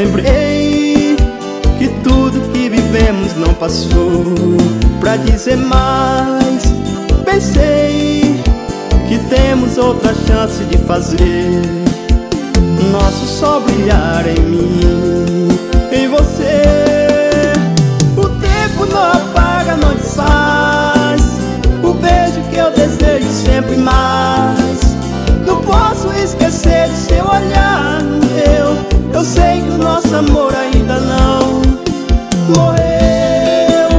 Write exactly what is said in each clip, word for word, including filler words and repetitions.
Lembrei que tudo que vivemos não passou pra dizer mais. Pensei que temos outra chance de fazer nosso sol brilhar em mim, em você. O tempo não apaga, não desfaz o beijo que eu desejo sempre mais. Não posso esquecer do seu olhar no meu. Eu sei que o nosso amor ainda não morreu.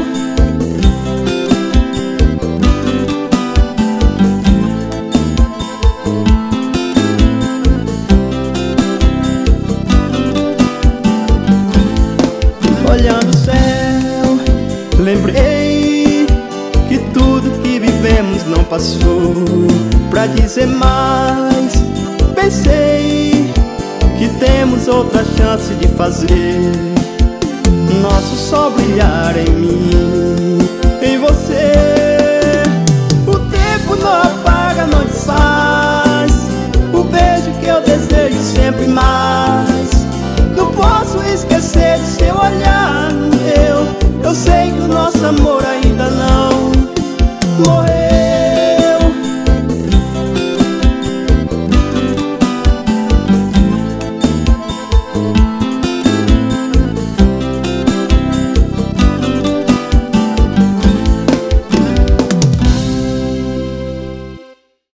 Olhando o céu, lembrei que tudo que vivemos não passou pra dizer mais. Pensei que temos outra chance de fazer nosso sol brilhar em mim, em você.